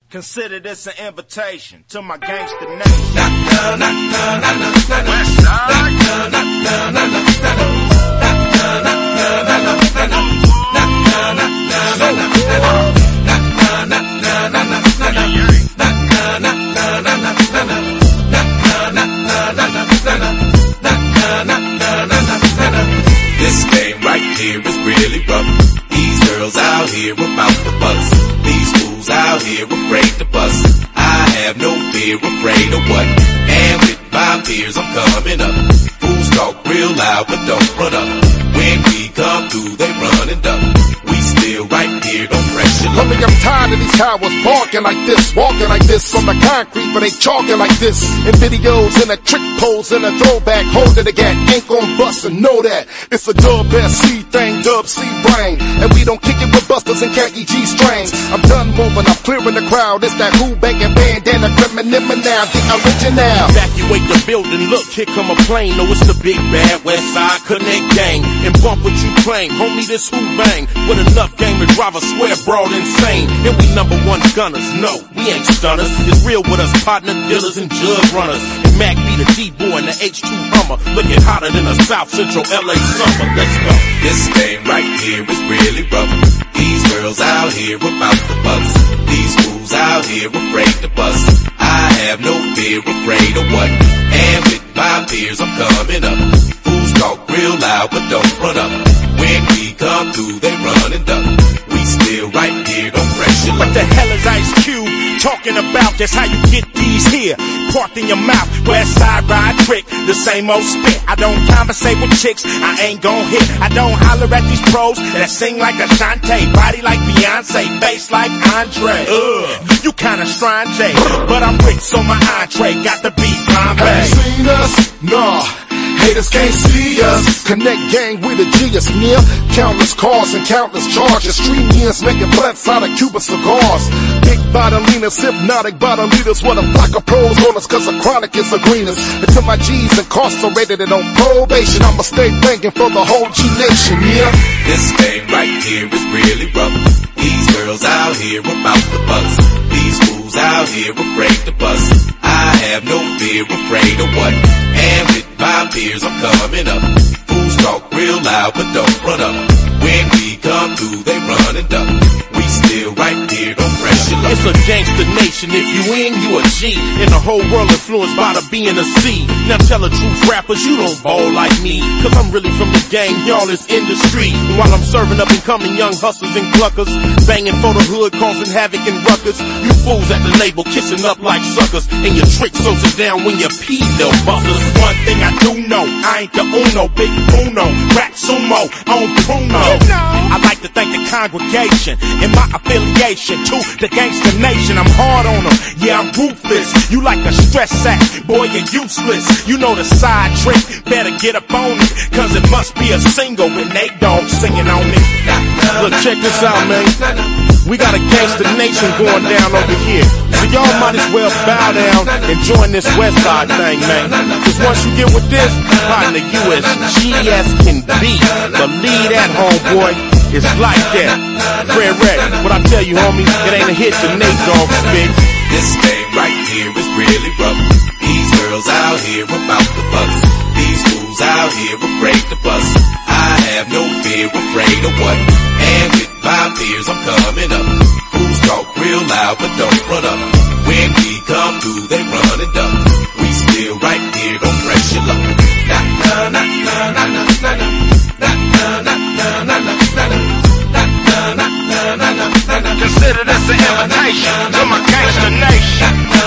Consider this an invitation to my gangster nation. This game right here is really rough. These girls out here about to bust. These fools out here afraid to bust. I have no fear, afraid of what? And with my peers I'm coming up. Fools talk real loud but don't run up. When we come through they run and duck. We still right here, don't pressure. Homie, I'm tired of these cowards barking like this, walking like this on the concrete, but they chalking like this. In videos, in a trick pose, in a throwback, holding the gat, ain't gon' bust and know that. It's a dub SC thing, dub C brain, and we don't kick it with busters and khaki G strings. I'm done moving, I'm clearing the crowd. It's that who banging bandana, criminal now, the original. Evacuate the building, look, here come a plane. No, it's the big bad West Side Connect gang. And bump what you claim, homie, this who bang. With enough game to drive a square broad insane. And we #1 gunners, no, we ain't stunners. It's real with us, partner dealers and jug runners. And Mac be the D-boy and the H2 Hummer. Looking hotter than a South Central LA summer. Let's go. This game right here is really rough. These girls out here about to bust. These fools out here afraid to bust. I have no fear, afraid of what? And with my peers I'm coming up. Fools talk real loud but don't run up. When we come through they run and duck. We still right here, don't pressure. What the hell is Ice Cube talking about? That's how you get these here. Parked in your mouth, West Side ride trick, the same old spit. I don't conversate with chicks, I ain't gon' hit. I don't holler at these pros that sing like Ashanti, body like Beyonce, face like Andre. You kinda strange, but I'm rich, so my entree got the beat Bombay. Have you seen us? Nah. Haters can't see us. Connect gang with a genius near. Countless cars and countless charges. Street years making blunts out of Cuban cigars. Big bottom leaners, hypnotic bottom leaders. What a flock of pros on us cause the chronic is the greenest. Until my G's incarcerated and on probation, I'ma stay thinking for the whole G Nation, yeah. This game right here is really rough. These girls out here about to bust. These fools out here afraid to bust. I have no fear, afraid of what? And with my peers I'm coming up. Fools talk real loud but don't run up. When we come through they run and duck. We still right here, don't pressure. It's a gangster nation, if you in, you a G. And the whole world influenced by the B and the C. Now tell the truth, rappers, you don't ball like me. Cause I'm really from the gang, y'all is industry. While I'm serving up and coming young hustlers and cluckers, banging for the hood, causing havoc and ruckus. You fools at the label, kissing up like suckers. And your trick slows it down when you pee, little busters. One thing I do know, I ain't the Uno, big Uno, rap sumo, on Bruno. I like to thank the congregation and my affiliation to the gangster nation. I'm hard on them, yeah, I'm ruthless. You like a stress sack, boy, you're useless. You know the side trick, better get up on it. Cause it must be a single with Nate Dogg singing on it. Look, check this out, man. We got a gangster nation going down over here. So y'all might as well bow down and join this West Side thing, man. Cause once you get with this, partner, you as G as can be. Believe that, homeboy. It's like that. Fred Wreck, what I tell you, homie, it ain't a hit to Nate Dogg spit. This game right here is really rough. These girls out here about to bust. These fools out here afraid to bust. I have no fear, afraid of what? And with my peers I'm coming up. Fools talk real loud but don't run up. When we come through they run and duck. We still right here, don't pressure luck. Na na na na na na na na. Consider this an invitation to my gangster nation.